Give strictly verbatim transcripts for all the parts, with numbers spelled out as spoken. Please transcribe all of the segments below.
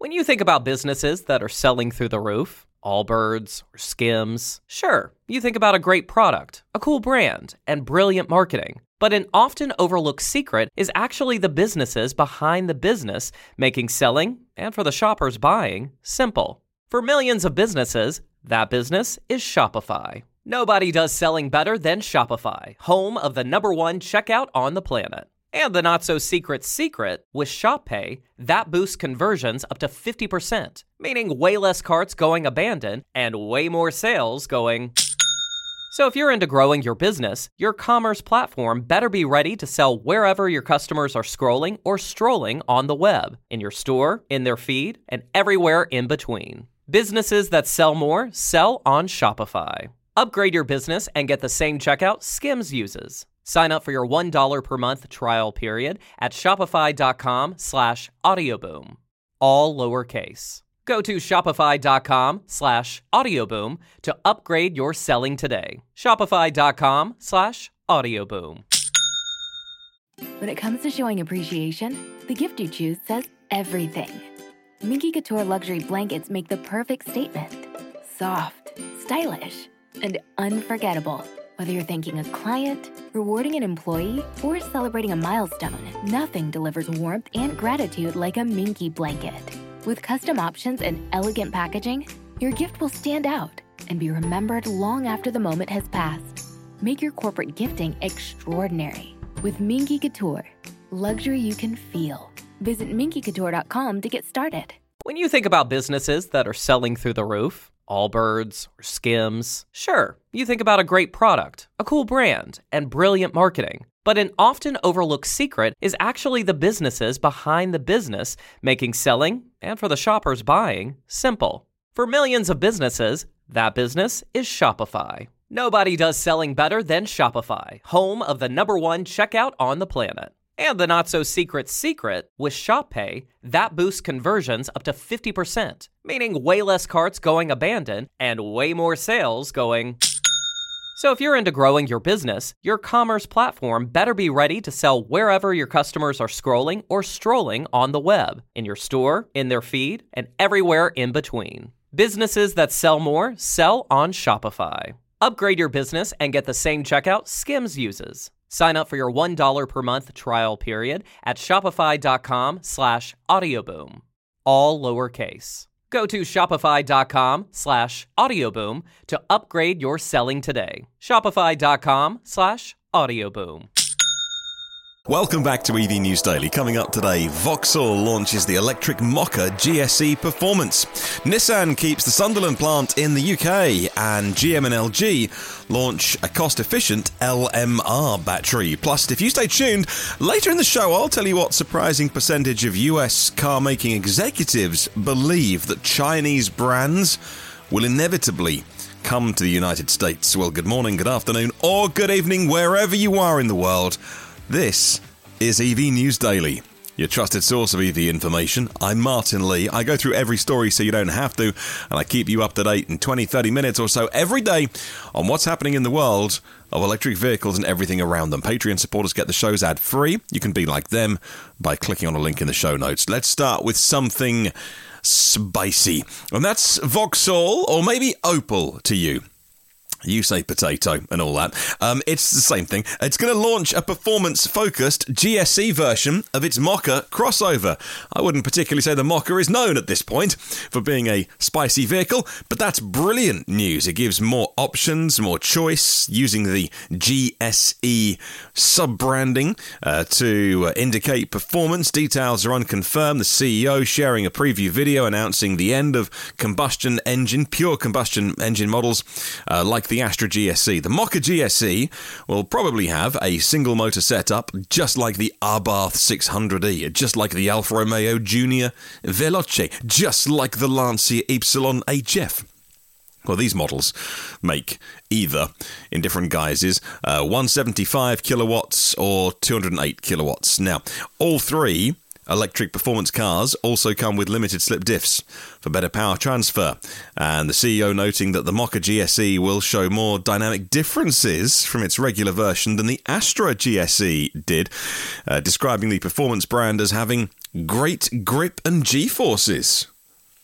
When you think about businesses that are selling through the roof, Allbirds or Skims, sure, you think about a great product, a cool brand, and brilliant marketing. But an often overlooked secret is actually the businesses behind the business, making selling, and for the shoppers buying, simple. For millions of businesses, that business is Shopify. Nobody does selling better than Shopify, home of the number one checkout on the planet. And the not-so-secret secret, with Shop Pay, that boosts conversions up to fifty percent, meaning way less carts going abandoned and way more sales going... So if you're into growing your business, your commerce platform better be ready to sell wherever your customers are scrolling or strolling on the web, in your store, in their feed, and everywhere in between. Businesses that sell more sell on Shopify. Upgrade your business and get the same checkout Skims uses. Sign up for your one dollar per month trial period at shopify.com slash audioboom. All lowercase. Go to shopify.com slash audioboom to upgrade your selling today. Shopify.com slash audioboom. When it comes to showing appreciation, the gift you choose says everything. Minky Couture luxury blankets make the perfect statement. Soft, stylish, and unforgettable. Whether you're thanking a client, rewarding an employee, or celebrating a milestone, nothing delivers warmth and gratitude like a Minky blanket. With custom options and elegant packaging, your gift will stand out and be remembered long after the moment has passed. Make your corporate gifting extraordinary with Minky Couture. Luxury you can feel. Visit minky couture dot com to get started. When you think about businesses that are selling through the roof, Allbirds or Skims, sure, you think about a great product, a cool brand, and brilliant marketing. But an often overlooked secret is actually the businesses behind the business, making selling, and for the shoppers buying, simple. For millions of businesses, that business is Shopify. Nobody does selling better than Shopify, home of the number one checkout on the planet. And the not-so-secret secret, with Shop Pay, that boosts conversions up to fifty percent, meaning way less carts going abandoned and way more sales going... So if you're into growing your business, your commerce platform better be ready to sell wherever your customers are scrolling or strolling on the web, in your store, in their feed, and everywhere in between. Businesses that sell more sell on Shopify. Upgrade your business and get the same checkout Skims uses. Sign up for your one dollar per month trial period at shopify.com slash audioboom. All lowercase. Go to shopify.com slash audioboom to upgrade your selling today. Shopify.com slash audioboom. Welcome back to E V News Daily. Coming up today, Vauxhall launches the electric Mokka G S E Performance. Nissan keeps the Sunderland plant in the U K, and G M and L G launch a cost-efficient L M R battery. Plus, if you stay tuned, later in the show I'll tell you what surprising percentage of U S car-making executives believe that Chinese brands will inevitably come to the United States. Well, good morning, good afternoon, or good evening, wherever you are in the world. This is E V News Daily, your trusted source of E V information. I'm Martin Lee. I go through every story so you don't have to, and I keep you up to date in twenty, thirty minutes or so every day on what's happening in the world of electric vehicles and everything around them. Patreon supporters get the shows ad-free. You can be like them by clicking on a link in the show notes. Let's start with something spicy, and that's Vauxhall, or maybe Opel to you. You say potato and all that. Um, it's the same thing. It's going to launch a performance-focused G S E version of its Mokka crossover. I wouldn't particularly say the Mokka is known at this point for being a spicy vehicle, but that's brilliant news. It gives more options, more choice, using the G S E sub-branding uh, to indicate performance. Details are unconfirmed. The C E O sharing a preview video announcing the end of combustion engine, pure combustion engine models uh, like the Astra G S E. The Mokka G S E will probably have a single motor setup, just like the Abarth six hundred E, just like the Alfa Romeo Junior Veloce, just like the Lancia Ypsilon H F. Well, these models make either in different guises, uh, one hundred seventy-five kilowatts or two hundred eight kilowatts. Now, all three electric performance cars also come with limited slip diffs for better power transfer, and the C E O noting that the Mokka G S E will show more dynamic differences from its regular version than the Astra G S E did, uh, describing the performance brand as having great grip and G-forces.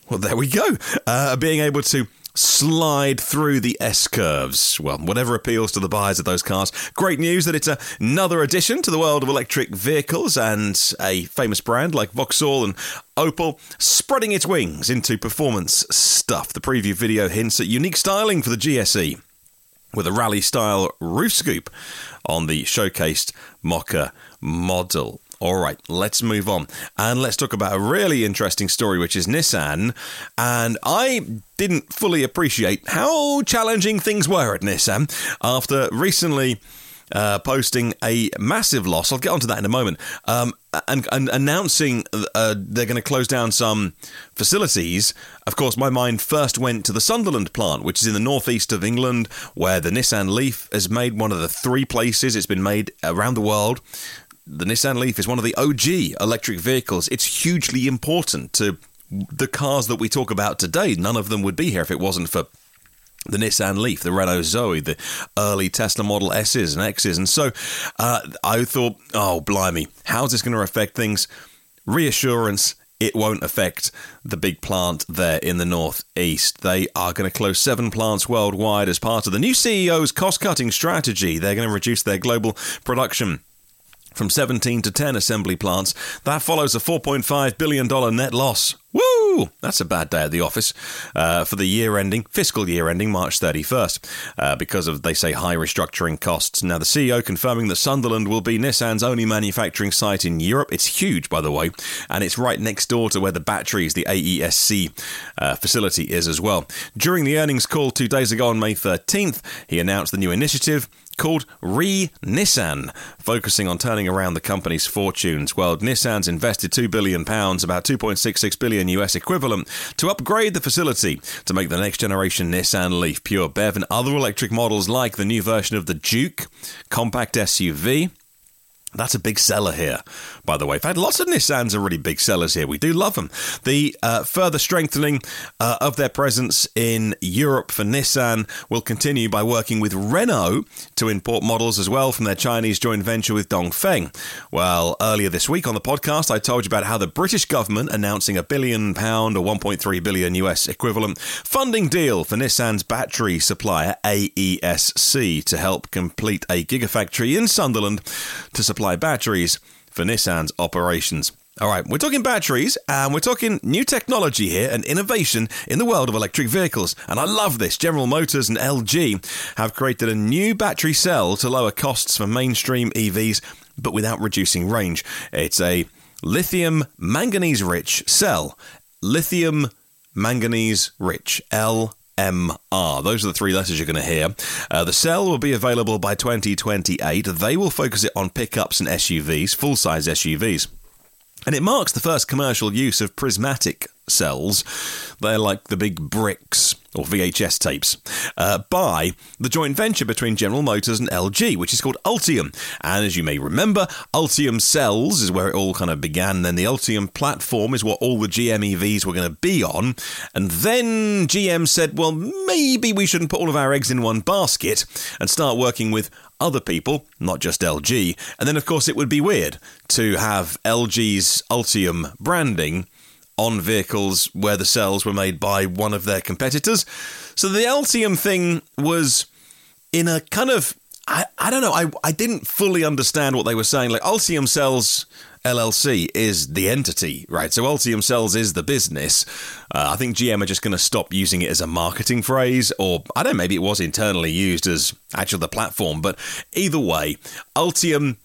Well, there we go. Uh, being able to slide through the S-curves. Well, whatever appeals to the buyers of those cars. Great news that it's another addition to the world of electric vehicles, and a famous brand like Vauxhall and Opel spreading its wings into performance stuff. The preview video hints at unique styling for the G S E, with a rally-style roof scoop on the showcased Mokka model. All right, let's move on. And let's talk about a really interesting story, which is Nissan. And I didn't fully appreciate how challenging things were at Nissan after recently uh, posting a massive loss. I'll get onto that in a moment. Um, and, and announcing uh, they're going to close down some facilities. Of course, my mind first went to the Sunderland plant, which is in the northeast of England, where the Nissan Leaf has made one of the three places it's been made around the world. The Nissan Leaf is one of the O G electric vehicles. It's hugely important to the cars that we talk about today. None of them would be here if it wasn't for the Nissan Leaf, the Renault Zoe, the early Tesla Model S's and X's. And so uh, I thought, oh, blimey, how's this going to affect things? Reassurance, it won't affect the big plant there in the northeast. They are going to close seven plants worldwide as part of the new C E O's cost-cutting strategy. They're going to reduce their global production from seventeen to ten assembly plants. That follows a four point five billion dollars net loss. Woo! That's a bad day at the office uh, for the year ending, fiscal year ending March thirty-first, uh, because of, they say, high restructuring costs. Now, the C E O confirming that Sunderland will be Nissan's only manufacturing site in Europe. It's huge, by the way, and it's right next door to where the batteries, the A E S C uh, facility is as well. During the earnings call two days ago on May thirteenth, he announced the new initiative called Re-Nissan, focusing on turning around the company's fortunes. Well, Nissan's invested two billion pounds, about two point six six billion U S equivalent, to upgrade the facility to make the next generation Nissan Leaf pure B E V and other electric models like the new version of the Juke compact S U V. That's a big seller here, by the way. We've had lots of Nissans are really big sellers here. We do love them. The uh, further strengthening uh, of their presence in Europe for Nissan will continue by working with Renault to import models as well from their Chinese joint venture with Dongfeng. Well, earlier this week on the podcast, I told you about how the British government announcing a billion pound or one point three billion U S equivalent funding deal for Nissan's battery supplier A E S C to help complete a gigafactory in Sunderland to supply batteries for Nissan's operations. All right, we're talking batteries, and we're talking new technology here and innovation in the world of electric vehicles. And I love this. General Motors and L G have created a new battery cell to lower costs for mainstream E Vs, but without reducing range. It's a lithium manganese rich cell. Lithium manganese rich, L M R. Those are the three letters you're going to hear. Uh, the cell will be available by twenty twenty-eight. They will focus it on pickups and S U Vs, full-size S U Vs. And it marks the first commercial use of prismatic cells. They're like the big bricks or V H S tapes, uh, by the joint venture between General Motors and L G, which is called Ultium. And as you may remember, Ultium Cells is where it all kind of began. Then the Ultium platform is what all the G M E Vs were going to be on. And then G M said, well, maybe we shouldn't put all of our eggs in one basket and start working with other people, not just L G. And then, of course, it would be weird to have L G's Ultium branding on vehicles where the cells were made by one of their competitors. So the Ultium thing was in a kind of, I, I don't know, I, I didn't fully understand what they were saying. Like, Ultium Cells L L C is the entity, right? So Ultium Cells is the business. Uh, I think G M are just going to stop using it as a marketing phrase, or I don't know, maybe it was internally used as actually the platform. But either way, Ultium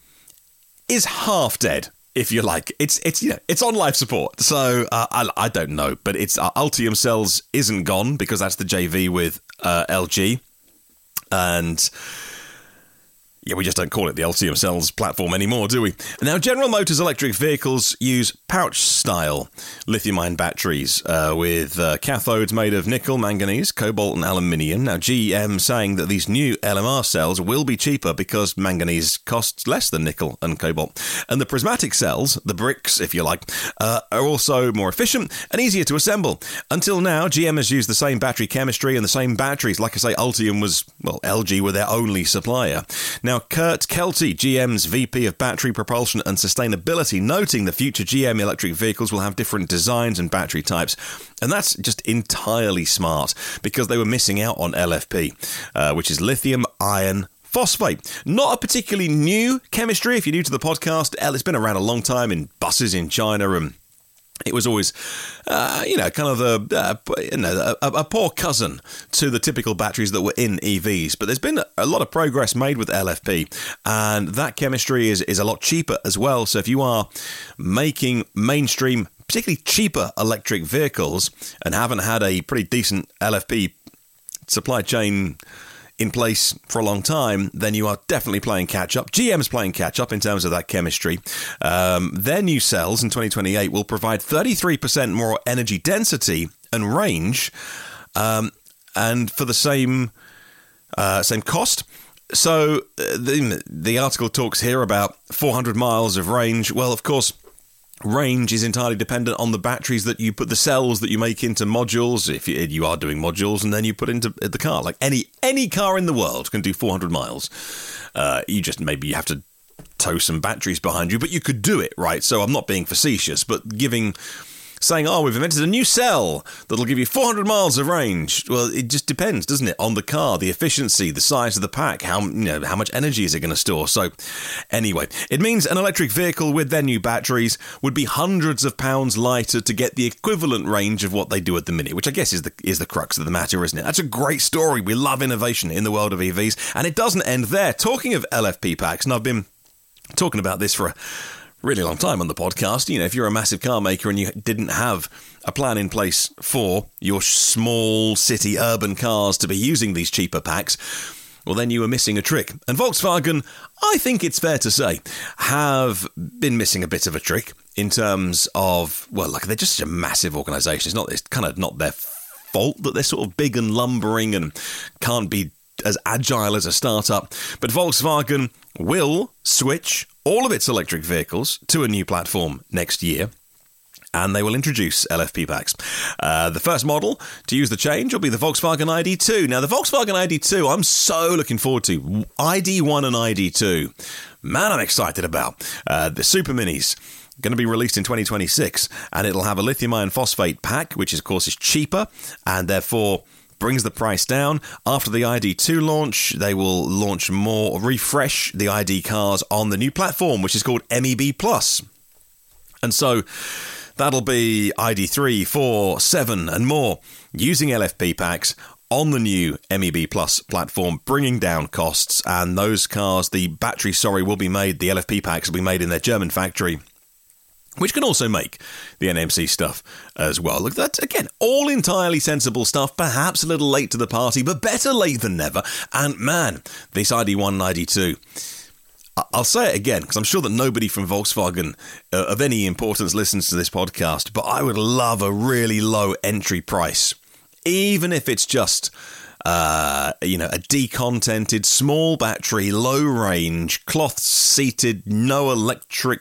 is half dead, if you like. It's it's you know, it's on life support, so uh, I I don't know, but it's uh, Ultium Cells isn't gone because that's the J V with uh, L G, and yeah, we just don't call it the Ultium Cells platform anymore, do we? Now, General Motors electric vehicles use pouch-style lithium-ion batteries uh, with uh, cathodes made of nickel, manganese, cobalt and aluminium. Now, G M saying that these new L M R cells will be cheaper because manganese costs less than nickel and cobalt. And the prismatic cells, the bricks, if you like, uh, are also more efficient and easier to assemble. Until now, G M has used the same battery chemistry and the same batteries. Like I say, Ultium was, well, L G were their only supplier. Now, Now, Kurt Kelty, G M's V P of Battery Propulsion and Sustainability, noting the future G M electric vehicles will have different designs and battery types. And that's just entirely smart, because they were missing out on L F P, uh, which is lithium iron phosphate. Not a particularly new chemistry. If you're new to the podcast, it's been around a long time in buses in China, and it was always, uh, you know, kind of a, uh, you know, a, a poor cousin to the typical batteries that were in E Vs. But there's been a lot of progress made with L F P, and that chemistry is, is a lot cheaper as well. So if you are making mainstream, particularly cheaper electric vehicles, and haven't had a pretty decent L F P supply chain in place for a long time, then you are definitely playing catch-up. G M's playing catch-up in terms of that chemistry. Um, their new cells in twenty twenty-eight will provide thirty-three percent more energy density and range, um, and for the same uh, same cost. So uh, the, the article talks here about four hundred miles of range. Well, of course, range is entirely dependent on the batteries that you put, the cells that you make into modules, if you, you are doing modules, and then you put into the car. Like any any car in the world can do four hundred miles. Uh, you just maybe you have to tow some batteries behind you, but you could do it, right? So I'm not being facetious, but giving... saying, oh, we've invented a new cell that'll give you four hundred miles of range. Well, it just depends, doesn't it, on the car, the efficiency, the size of the pack, how you know how much energy is it going to store. So anyway, it means an electric vehicle with their new batteries would be hundreds of pounds lighter to get the equivalent range of what they do at the minute, which I guess is the is the crux of the matter, isn't it? That's a great story. We love innovation in the world of E Vs, and it doesn't end there. Talking of L F P packs, and I've been talking about this for a really long time on the podcast. You know, if you're a massive car maker and you didn't have a plan in place for your small city urban cars to be using these cheaper packs, well, then you were missing a trick. And Volkswagen, I think it's fair to say, have been missing a bit of a trick in terms of, well, like, they're just such a massive organisation. It's not, it's kind of not their fault that they're sort of big and lumbering and can't be as agile as a startup. But Volkswagen will switch all of its electric vehicles to a new platform next year, and they will introduce L F P packs. Uh, the first model to use the change will be the Volkswagen I D two. Now, the Volkswagen I D two, I'm so looking forward to. I D one and I D two. Man, I'm excited about. Uh, the Super Minis, going to be released in twenty twenty-six, and it'll have a lithium iron phosphate pack, which, of course, is cheaper, and therefore brings the price down. After the I D two launch, they will launch more, refresh the I D cars on the new platform, which is called M E B Plus. And so that'll be I D three, four, seven and more using L F P packs on the new M E B Plus platform, bringing down costs. And those cars, the battery, sorry, will be made, the L F P packs will be made in their German factory, which can also make the N M C stuff as well. Look, that's, again, all entirely sensible stuff, perhaps a little late to the party, but better late than never. And man, this I D one and I D two, I'll say it again, because I'm sure that nobody from Volkswagen uh, of any importance listens to this podcast, but I would love a really low entry price, even if it's just Uh, you know, a decontented, small battery, low range, cloth-seated, no electric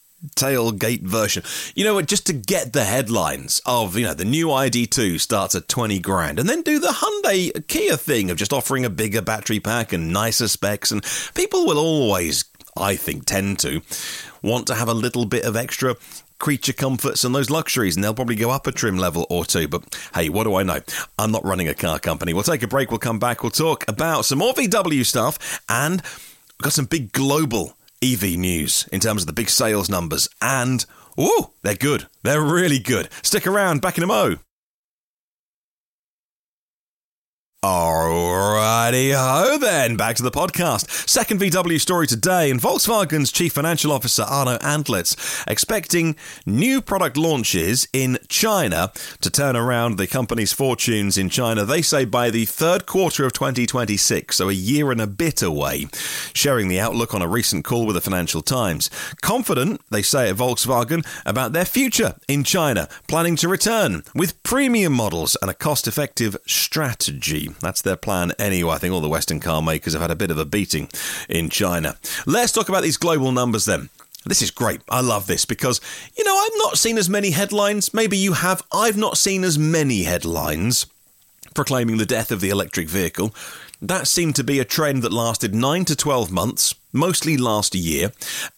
tailgate version. You know what, just to get the headlines of, you know, the new I D two starts at twenty grand, and then do the Hyundai Kia thing of just offering a bigger battery pack and nicer specs, and people will always, I think, tend to want to have a little bit of extra creature comforts and those luxuries, and they'll probably go up a trim level or two. But hey, what do I know? I'm not running a car company. We'll take a break, we'll come back, we'll talk about some more V W stuff, and we've got some big global E V news in terms of the big sales numbers, and ooh, they're good. They're really good. Stick around, back in a mo. Alrighty ho then, back to the podcast. Second V W story today, and Volkswagen's Chief Financial Officer Arno Antlitz expecting new product launches in China to turn around the company's fortunes in China, they say by the third quarter of twenty twenty-six, so a year and a bit away, sharing the outlook on a recent call with the Financial Times. Confident, they say at Volkswagen, about their future in China, planning to return with premium models and a cost-effective strategy. That's their plan anyway. I think all the Western car makers have had a bit of a beating in China. Let's talk about these global numbers then. This is great. I love this because, you know, I've not seen as many headlines. Maybe you have. I've not seen as many headlines proclaiming the death of the electric vehicle. that seemed to be a trend that lasted nine to twelve months, mostly last year,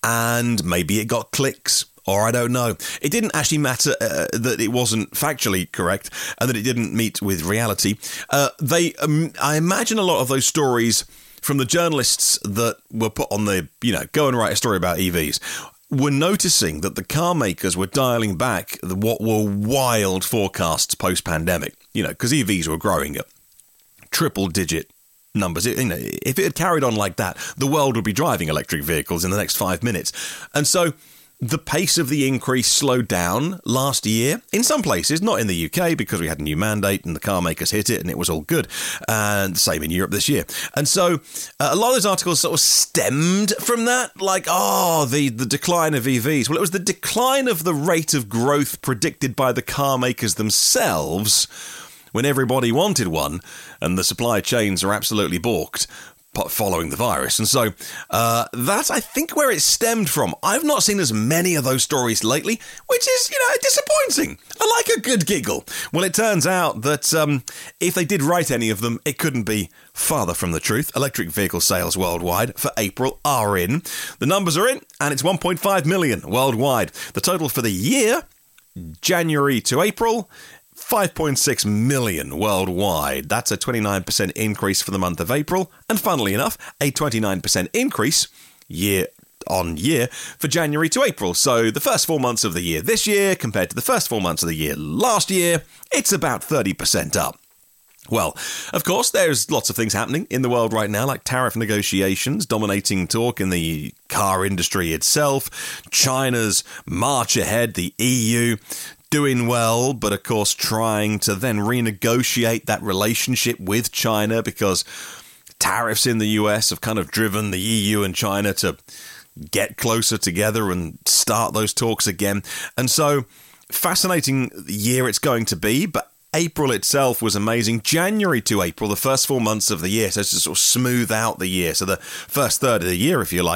and maybe it got clicks. Or I don't know. It didn't actually matter uh, that it wasn't factually correct and that it didn't meet with reality. Uh, they, um, I imagine a lot of those stories from the journalists that were put on the, you know, go and write a story about E Vs, were noticing that the car makers were dialing back the, what were wild forecasts post-pandemic. You know, because E Vs were growing at triple-digit numbers. It, you know, if it had carried on like that, the world would be driving electric vehicles in the next five minutes. And so the pace of the increase slowed down last year in some places, not in the U K because we had a new mandate and the car makers hit it and it was all good. And same in Europe this year. And so uh, a lot of those articles sort of stemmed from that, like, oh, the, the decline of E Vs. Well, it was the decline of the rate of growth predicted by the car makers themselves when everybody wanted one and the supply chains are absolutely balked following the virus. And so uh, that's, I think, where it stemmed from. I've not seen as many of those stories lately, which is, you know, disappointing. I like a good giggle. Well, it turns out that um, if they did write any of them, it couldn't be farther from the truth. Electric vehicle sales worldwide for April are in. The numbers are in, and it's one point five million worldwide. The total for the year, January to April, five point six million worldwide. That's a twenty-nine percent increase for the month of April. And funnily enough, a twenty-nine percent increase year on year for January to April. So the first four months of the year this year compared to the first four months of the year last year, it's about thirty percent up. Well, of course, there's lots of things happening in the world right now, like tariff negotiations dominating talk in the car industry itself, China's march ahead, the E U doing well, but of course trying to then renegotiate that relationship with China because tariffs in the U S have kind of driven the E U and China to get closer together and start those talks again. And so, fascinating year it's going to be, but April itself was amazing. January to April, the first four months of the year, so it's to sort of smooth out the year. So the first third of the year, if you like,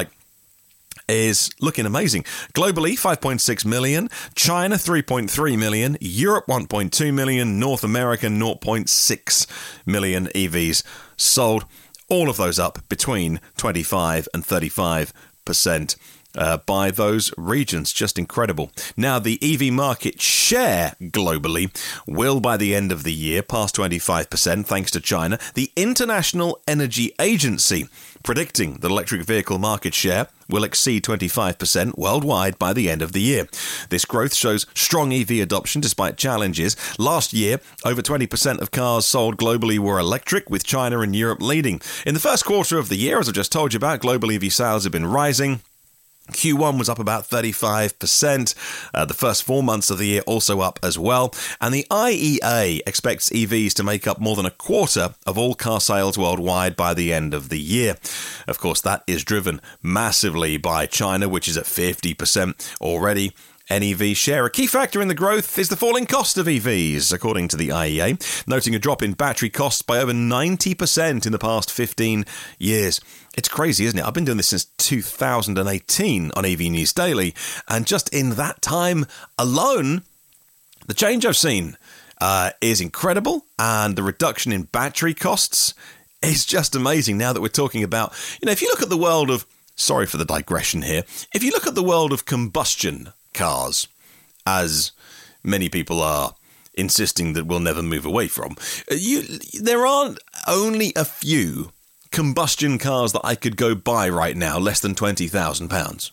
is looking amazing. Globally, five point six million, China three point three million, Europe one point two million, North America zero point six million E Vs sold. All of those up between twenty-five and thirty-five percent. Uh, by those regions. Just incredible. Now, the E V market share globally will, by the end of the year, pass twenty-five percent thanks to China. The International Energy Agency predicting that electric vehicle market share will exceed twenty-five percent worldwide by the end of the year. This growth shows strong E V adoption despite challenges. Last year, over twenty percent of cars sold globally were electric, with China and Europe leading. In the first quarter of the year, as I've just told you about, global E V sales have been rising. Q one was up about thirty-five percent. Uh, the first four months of the year also up as well. And the I E A expects E Vs to make up more than a quarter of all car sales worldwide by the end of the year. Of course, that is driven massively by China, which is at fifty percent already. N E V share. A key factor in the growth is the falling cost of E Vs, according to the I E A, noting a drop in battery costs by over ninety percent in the past fifteen years. It's crazy, isn't it? I've been doing this since two thousand eighteen on E V News Daily, and just in that time alone, the change I've seen uh, is incredible, and the reduction in battery costs is just amazing now that we're talking about, you know, if you look at the world of, sorry for the digression here, if you look at the world of combustion cars, as many people are insisting that we'll never move away from, you, there aren't only a few combustion cars that I could go buy right now less than twenty thousand pounds.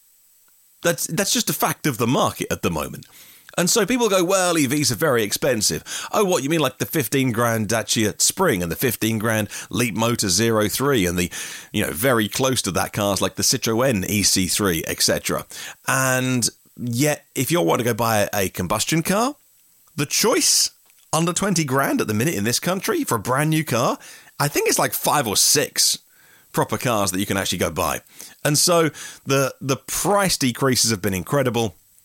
That's that's just a fact of the market at the moment. And so people go, well, E Vs are very expensive. Oh, what, you mean like the fifteen grand Dacia Spring and the fifteen grand Leapmotor zero three and the, you know, very close to that cars like the Citroën E C three, et cetera. And yet, if you want to go buy a combustion car, the choice under twenty grand at the minute in this country for a brand new car, I think it's like five or six proper cars that you can actually go buy. And so the the price decreases have been incredible.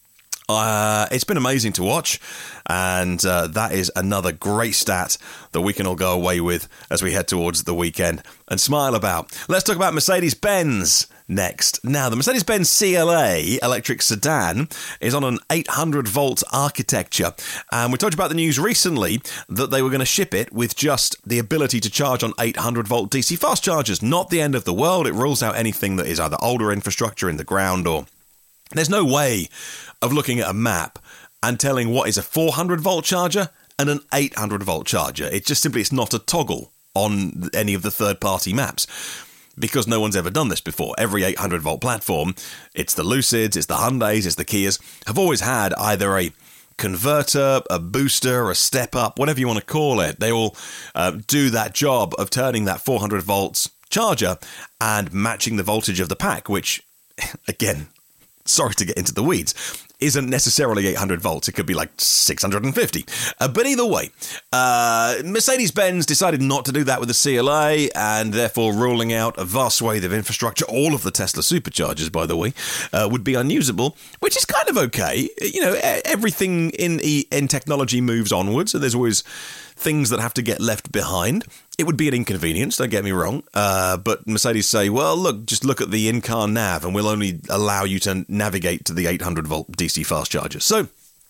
Uh, it's been amazing to watch, and uh, that is another great stat that we can all go away with as we head towards the weekend and smile about. Let's talk about Mercedes-Benz next. Now, the Mercedes-Benz C L A electric sedan is on an eight hundred volt architecture, and we told you about the news recently that they were going to ship it with just the ability to charge on eight hundred volt D C fast chargers. Not the end of the world. It rules out anything that is either older infrastructure in the ground or... There's no way of looking at a map and telling what is a four hundred volt charger and an eight hundred volt charger. It just simply, it's not a toggle on any of the third-party maps because no one's ever done this before. Every eight hundred volt platform, it's the Lucids, it's the Hyundais, it's the Kias, have always had either a converter, a booster, a step-up, whatever you want to call it. They all uh, do that job of turning that four hundred volts charger and matching the voltage of the pack, which, again... sorry to get into the weeds, isn't necessarily eight hundred volts. It could be like six hundred fifty. Uh, but either way, uh, Mercedes-Benz decided not to do that with the C L A and therefore ruling out a vast swathe of infrastructure. All of the Tesla superchargers, by the way, uh, would be unusable, which is kind of okay. You know, everything in, in technology moves onwards, so there's always things that have to get left behind. It would be an inconvenience, don't get me wrong, uh, but Mercedes say, well, look, just look at the in-car nav and we'll only allow you to navigate to the eight hundred volt D C fast charger. So,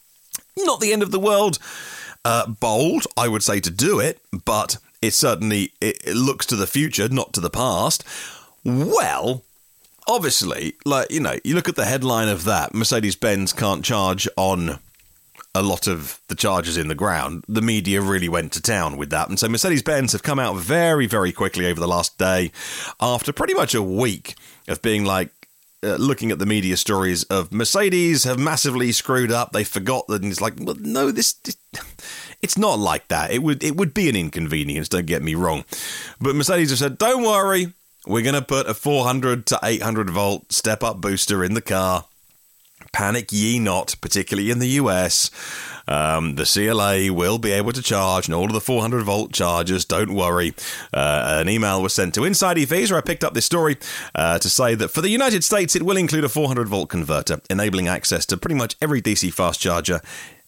not the end of the world. Uh, bold, I would say, to do it, but it certainly it, it looks to the future, not to the past. Well, obviously, like, you know, you look at the headline of that, Mercedes-Benz can't charge on a lot of the chargers in the ground. The media really went to town with that. And so Mercedes-Benz have come out very, very quickly over the last day after pretty much a week of being like, uh, looking at the media stories of Mercedes have massively screwed up. They forgot that. And it's like, well, no, this, this it's not like that. It would, it would be an inconvenience, don't get me wrong. But Mercedes have said, don't worry, we're going to put a four hundred to eight hundred volt step-up booster in the car. Panic ye not, particularly in the U S. Um, the C L A will be able to charge and all of the four hundred volt chargers, don't worry. Uh, an email was sent to Inside E Vs, where I picked up this story uh, to say that for the United States, it will include a four hundred volt converter, enabling access to pretty much every D C fast charger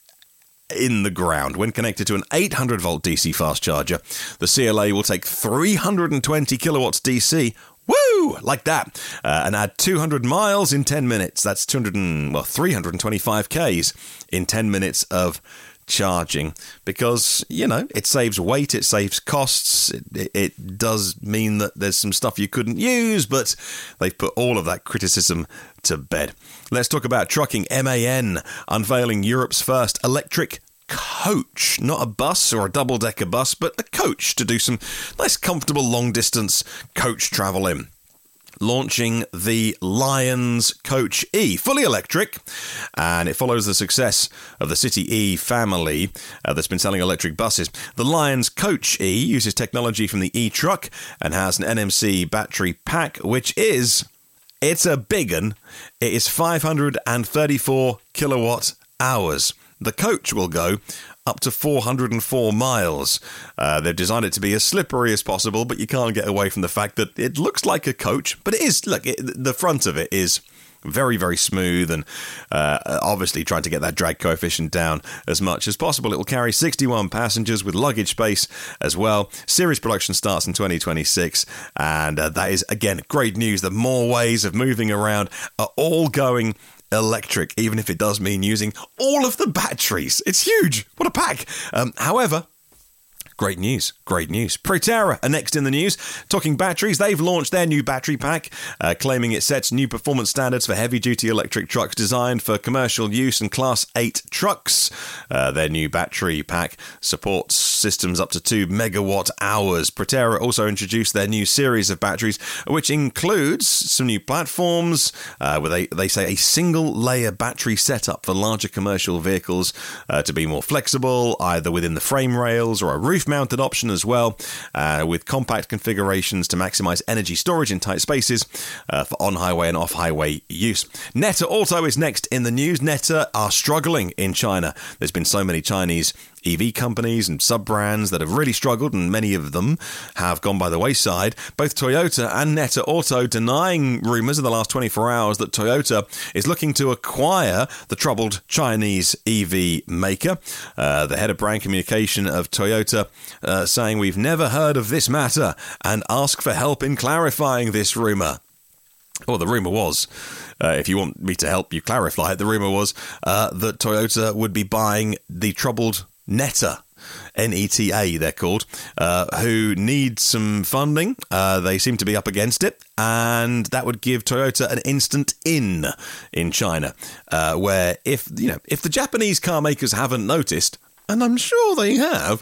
in the ground. When connected to an eight hundred volt D C fast charger, the C L A will take three hundred twenty kilowatts D C. Woo! Like that. Uh, and add two hundred miles in ten minutes. That's two hundred and, well, three hundred twenty-five kays in ten minutes of charging. Because, you know, it saves weight, it saves costs. It, it, it does mean that there's some stuff you couldn't use, but they've put all of that criticism to bed. Let's talk about trucking. M A N unveiling Europe's first electric coach, not a bus or a double-decker bus, but a coach to do some nice, comfortable, long-distance coach travel in. Launching the Lions Coach E, fully electric, and it follows the success of the City E family uh, that's been selling electric buses. The Lions Coach E uses technology from the E-Truck and has an N M C battery pack, which is, it's a big one. It is five hundred thirty-four kilowatt hours. The coach will go up to four hundred four miles. Uh, they've designed it to be as slippery as possible, but you can't get away from the fact that it looks like a coach, but it is, look, it, the front of it is very, very smooth and uh, obviously trying to get that drag coefficient down as much as possible. It will carry sixty-one passengers with luggage space as well. Series production starts in twenty twenty-six, and uh, that is, again, great news that more ways of moving around are all going electric, even if it does mean using all of the batteries. It's huge. What a pack. Um, however, great news. Great news. Proterra are next in the news. Talking batteries, they've launched their new battery pack, uh, claiming it sets new performance standards for heavy-duty electric trucks designed for commercial use and Class eight trucks. Uh, their new battery pack supports systems up to two megawatt hours. Proterra also introduced their new series of batteries, which includes some new platforms, uh, where they, they say a single-layer battery setup for larger commercial vehicles uh, to be more flexible, either within the frame rails or a roof-mounted option as well, uh, with compact configurations to maximize energy storage in tight spaces uh, for on-highway and off-highway use. Neta Auto is next in the news. Neta are struggling in China. There's been so many Chinese E V companies and sub-brands that have really struggled, and many of them have gone by the wayside. Both Toyota and Neta Auto denying rumours in the last twenty-four hours that Toyota is looking to acquire the troubled Chinese E V maker. Uh, the head of brand communication of Toyota uh, saying, "We've never heard of this matter and ask for help in clarifying this rumour." Well, the rumour was, uh, if you want me to help you clarify it, the rumour was uh, that Toyota would be buying the troubled Neta, N E T A they're called, uh, who need some funding. Uh, they seem to be up against it, and that would give Toyota an instant in in China, uh, where if you know if the Japanese car makers haven't noticed, and I'm sure they have,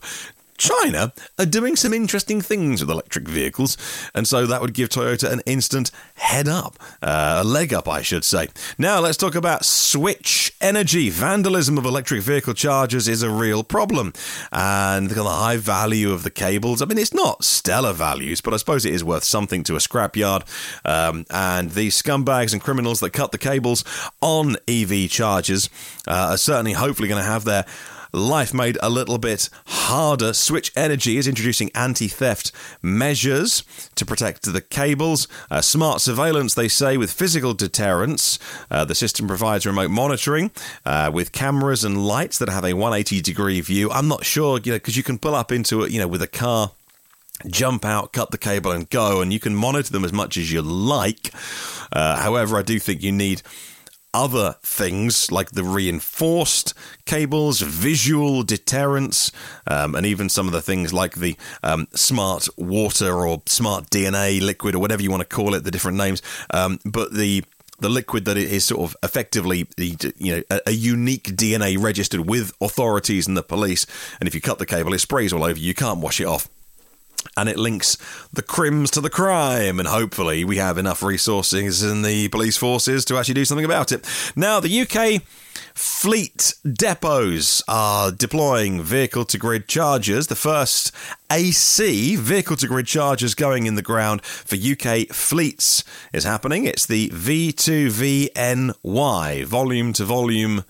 China are doing some interesting things with electric vehicles, and so that would give Toyota an instant head up, uh, a leg up, I should say. Now let's talk about switch energy. Vandalism of electric vehicle chargers is a real problem, and the high value of the cables. I mean, it's not stellar values, but I suppose it is worth something to a scrapyard. Um, and these scumbags and criminals that cut the cables on E V chargers uh, are certainly, hopefully, going to have their life made a little bit harder. Switch Energy is introducing anti-theft measures to protect the cables. Uh, smart surveillance, they say, with physical deterrence. Uh, the system provides remote monitoring uh, with cameras and lights that have a one hundred eighty degree view. I'm not sure, you know, because you can pull up into it, you know, with a car, jump out, cut the cable and go, and you can monitor them as much as you like. Uh, however, I do think you need other things like the reinforced cables, visual deterrence, um, and even some of the things like the um, smart water or smart D N A liquid or whatever you want to call it, the different names. Um, but the the liquid that is sort of effectively, you know, a, a unique D N A registered with authorities and the police. And if you cut the cable, it sprays all over you. You can't wash it off. And it links the crims to the crime, and hopefully we have enough resources in the police forces to actually do something about it. Now, the U K fleet depots are deploying vehicle-to-grid chargers. The first A C vehicle-to-grid chargers going in the ground for U K fleets is happening. It's the V two V N Y, volume-to-volume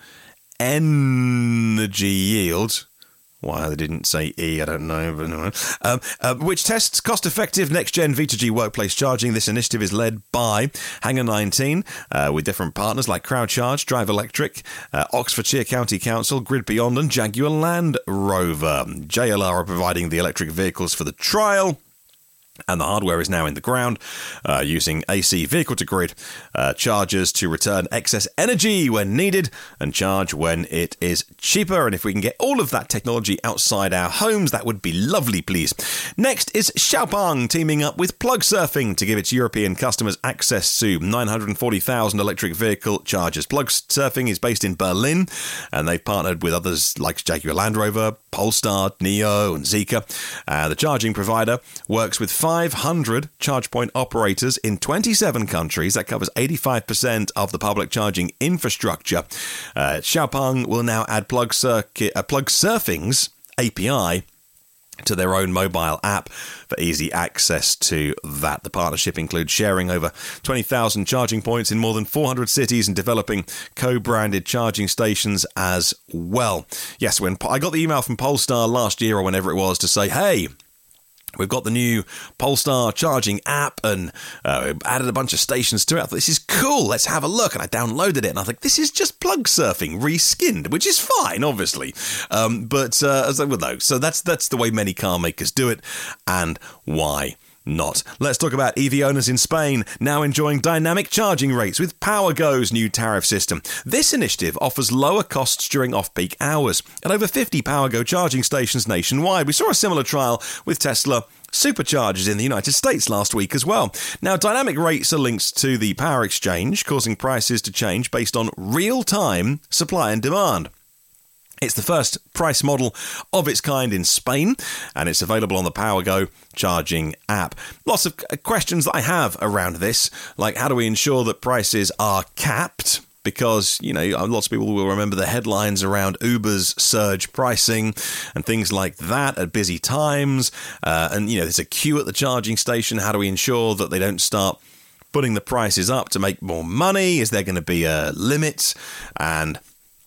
energy yield. Why they didn't say E, I don't know. But no. um, uh, which tests cost-effective next-gen V two G workplace charging. This initiative is led by Hangar nineteen, uh, with different partners like CrowdCharge, Drive Electric, uh, Oxfordshire County Council, Grid Beyond and Jaguar Land Rover. J L R are providing the electric vehicles for the trial, and the hardware is now in the ground, uh, using A C vehicle-to-grid uh, chargers to return excess energy when needed and charge when it is cheaper. And if we can get all of that technology outside our homes, that would be lovely, please. Next is Xiaopeng teaming up with Plugsurfing to give its European customers access to nine hundred forty thousand electric vehicle chargers. Plugsurfing is based in Berlin, and they've partnered with others like Jaguar Land Rover, Polestar, Neo, and Zeekr. Uh, the charging provider works with five hundred charge point operators in twenty-seven countries. That covers eighty-five percent of the public charging infrastructure. Uh, Xiaopeng will now add Plug Circuit, uh, Plugsurfing's A P I to their own mobile app for easy access to that. The partnership includes sharing over twenty thousand charging points in more than four hundred cities and developing co-branded charging stations as well. Yes, when I got the email from Polestar last year or whenever it was to say, hey, we've got the new Polestar charging app and uh, added a bunch of stations to it. I thought, this is cool, let's have a look. And I downloaded it and I think this is just Plugsurfing reskinned, which is fine, obviously. Um, but uh, as I would know, so that's that's the way many car makers do it, and why not? Let's talk about E V owners in Spain now enjoying dynamic charging rates with PowerGo's new tariff system. This initiative offers lower costs during off-peak hours at over fifty PowerGo charging stations nationwide. We saw a similar trial with Tesla superchargers in the United States last week as well. Now, dynamic rates are linked to the power exchange, causing prices to change based on real-time supply and demand. It's the first price model of its kind in Spain, and it's available on the PowerGo charging app. Lots of questions that I have around this, like how do we ensure that prices are capped? Because, you know, lots of people will remember the headlines around Uber's surge pricing and things like that at busy times. Uh, and, you know, there's a queue at the charging station. How do we ensure that they don't start putting the prices up to make more money? Is there going to be a limit? And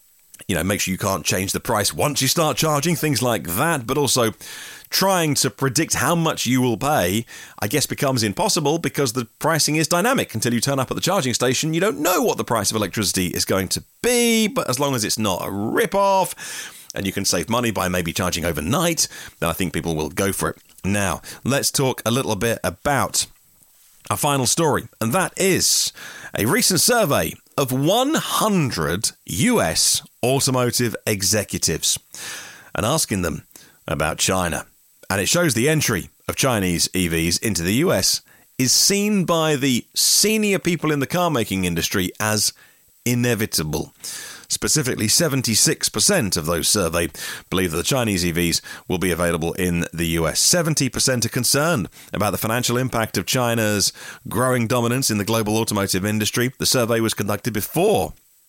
you know, make sure you can't change the price once you start charging, things like that, but also trying to predict how much you will pay, I guess, becomes impossible because the pricing is dynamic. Until you turn up at the charging station, you don't know what the price of electricity is going to be, but as long as it's not a rip-off and you can save money by maybe charging overnight, then I think people will go for it. Now, let's talk a little bit about a final story, and that is a recent survey of one hundred U S automotive executives and asking them about China. And it shows the entry of Chinese E Vs into the U S is seen by the senior people in the car-making industry as inevitable. Specifically, seventy-six percent of those surveyed believe that the Chinese E Vs will be available in the U S. seventy percent are concerned about the financial impact of China's growing dominance in the global automotive industry. The survey was conducted before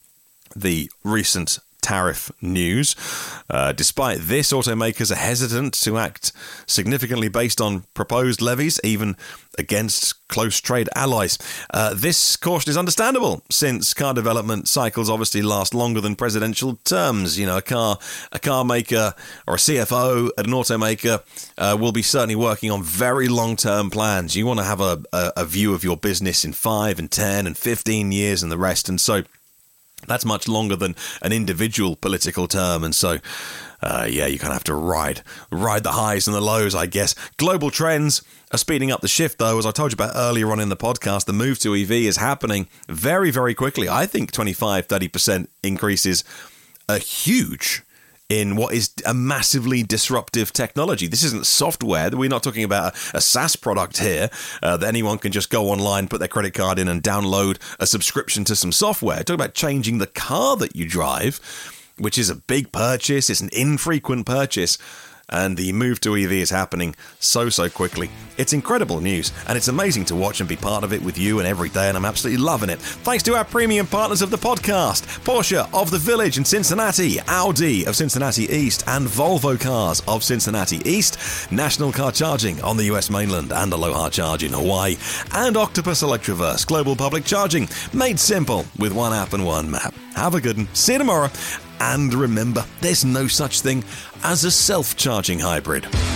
the recent tariff news. Uh, despite this, automakers are hesitant to act significantly based on proposed levies, even against close trade allies. Uh, this caution is understandable, since car development cycles obviously last longer than presidential terms. You know, a car, a car maker or a C F O at an automaker uh, will be certainly working on very long-term plans. You want to have a, a, a view of your business in five and ten and fifteen years and the rest, and so that's much longer than an individual political term, and so, uh, yeah, you kind of have to ride, ride the highs and the lows, I guess. Global trends are speeding up the shift, though. As I told you about earlier on in the podcast, the move to E V is happening very, very quickly. I think twenty-five, thirty percent increases are huge in what is a massively disruptive technology. This isn't software. We're not talking about a, a SaaS product here uh, that anyone can just go online, put their credit card in and download a subscription to some software. Talk about changing the car that you drive, which is a big purchase. It's an infrequent purchase. And the move to E V is happening so, so quickly. It's incredible news, and it's amazing to watch and be part of it with you and every day, and I'm absolutely loving it. Thanks to our premium partners of the podcast, Porsche of the Village in Cincinnati, Audi of Cincinnati East, and Volvo Cars of Cincinnati East, National Car Charging on the U S mainland, and Aloha Charge in Hawaii, and Octopus Electroverse, global public charging, made simple with one app and one map. Have a good one. See you tomorrow. And remember, there's no such thing as a self-charging hybrid.